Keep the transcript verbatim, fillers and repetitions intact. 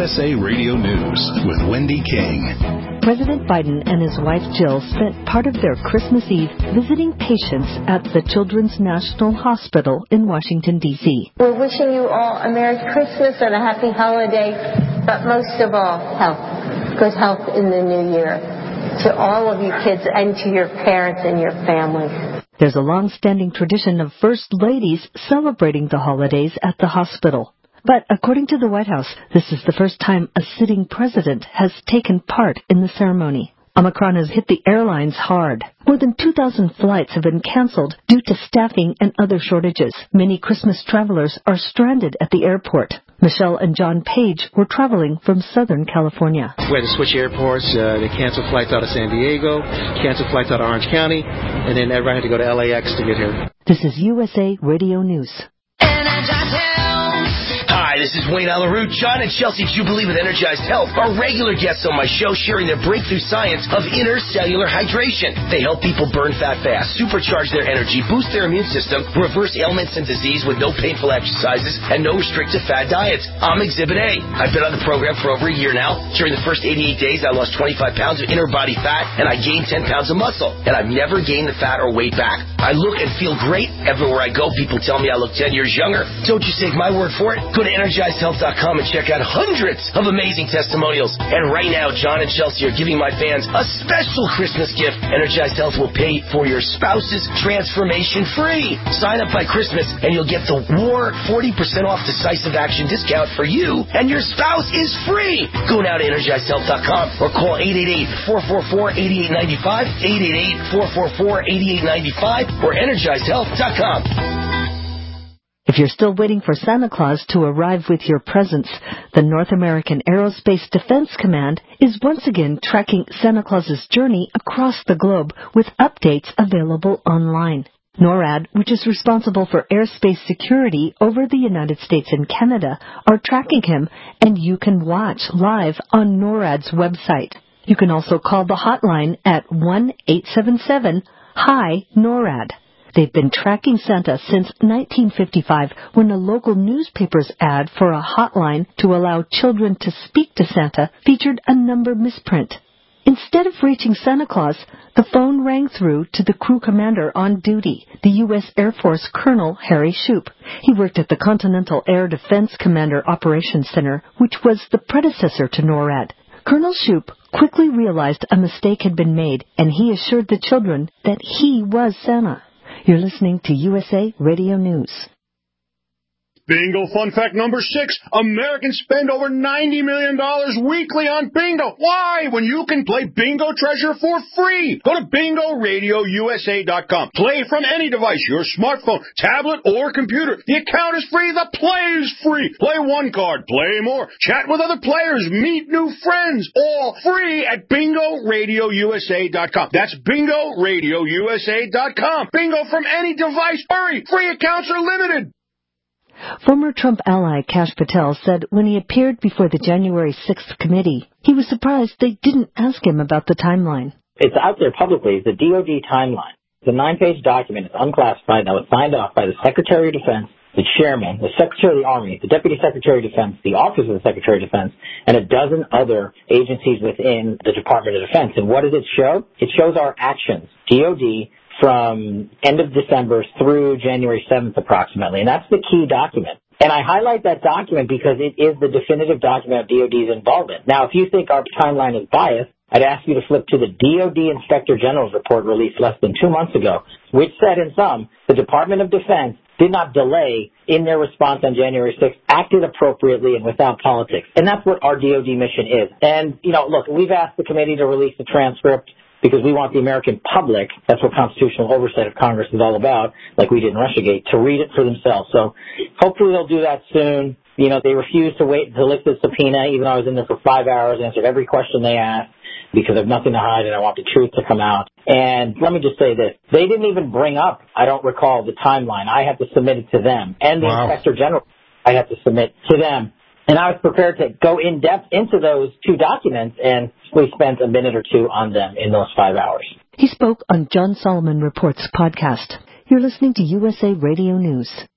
U S A Radio News with Wendy King. President Biden and his wife Jill spent part of their Christmas Eve visiting patients at the Children's National Hospital in Washington, D C We're wishing you all a Merry Christmas and a Happy Holiday, but most of all, health. Good health in the new year. To all of you kids and to your parents and your families. There's a long-standing tradition of First Ladies celebrating the holidays at the hospital. But according to the White House, this is the first time a sitting president has taken part in the ceremony. Omicron has hit the airlines hard. More than two thousand flights have been canceled due to staffing and other shortages. Many Christmas travelers are stranded at the airport. Michelle and John Page were traveling from Southern California. We had to switch airports. Uh, they canceled flights out of San Diego, canceled flights out of Orange County, and then everybody had to go to L A X to get here. This is U S A Radio News. Hi, this is Wayne Alaroot. John and Chelsea Jubilee with Energized Health are regular guests on my show sharing their breakthrough science of intercellular hydration. They help people burn fat fast, supercharge their energy, boost their immune system, reverse ailments and disease with no painful exercises and no restrictive fad diets. I'm Exhibit A. I've been on the program for over a year now. During the first eighty-eight days, I lost twenty-five pounds of inner body fat and I gained ten pounds of muscle. And I've never gained the fat or weight back. I look and feel great. Everywhere I go, people tell me I look ten years younger. Don't just take my word for it. Go to energized health dot com and check out hundreds of amazing testimonials. And right now, John and Chelsea are giving my fans a special Christmas gift. Energized Health will pay for your spouse's transformation free. Sign up by Christmas and you'll get the War forty percent off decisive action discount for you, and your spouse is free. Go now to energized health dot com or call eight eight eight, four four four, eight eight nine five, eight eight eight, four four four, eight eight nine five, or energized health dot com. If you're still waiting for Santa Claus to arrive with your presents, the North American Aerospace Defense Command is once again tracking Santa Claus's journey across the globe with updates available online. NORAD, which is responsible for airspace security over the United States and Canada, are tracking him, and you can watch live on NORAD's website. You can also call the hotline at one eight seven seven, H I, NORAD. They've been tracking Santa since nineteen fifty-five, when a local newspaper's ad for a hotline to allow children to speak to Santa featured a number misprint. Instead of reaching Santa Claus, the phone rang through to the crew commander on duty, the U S Air Force Colonel Harry Shoup. He worked at the Continental Air Defense Commander Operations Center, which was the predecessor to NORAD. Colonel Shoup quickly realized a mistake had been made, and he assured the children that he was Santa. You're listening to U S A Radio News. Bingo fun fact number six. Americans spend over ninety million dollars weekly on bingo. Why? When you can play Bingo Treasure for free. Go to bingo radio u s a dot com. Play from any device, your smartphone, tablet, or computer. The account is free. The play is free. Play one card. Play more. Chat with other players. Meet new friends. All free at bingo radio u s a dot com. That's bingo radio u s a dot com. Bingo from any device. Hurry. Free accounts are limited. Former Trump ally Kash Patel said when he appeared before the January sixth committee, he was surprised they didn't ask him about the timeline. It's out there publicly, the D O D timeline. It's a nine-page document. It's unclassified that was signed off by the Secretary of Defense, the Chairman, the Secretary of the Army, the Deputy Secretary of Defense, the Office of the Secretary of Defense, and a dozen other agencies within the Department of Defense. And what does it show? It shows our actions. D O D from end of December through January seventh approximately. And that's the key document. And I highlight that document because it is the definitive document of D O D's involvement. Now, if you think our timeline is biased, I'd ask you to flip to the D O D Inspector General's report released less than two months ago, which said in sum, the Department of Defense did not delay in their response on January sixth, acted appropriately and without politics. And that's what our D O D mission is. And, you know, look, we've asked the committee to release the transcript because we want the American public, that's what constitutional oversight of Congress is all about, like we did in Russiagate, to read it for themselves. So hopefully they'll do that soon. You know, they refused to wait to lift the subpoena, even though I was in there for five hours, answered every question they asked, because I have nothing to hide and I want the truth to come out. And let me just say this. They didn't even bring up, I don't recall, the timeline. I had to submit it to them. And the wow. Inspector General, I had to submit to them. And I was prepared to go in depth into those two documents, and we spent a minute or two on them in those five hours. He spoke on John Solomon Reports podcast. You're listening to U S A Radio News.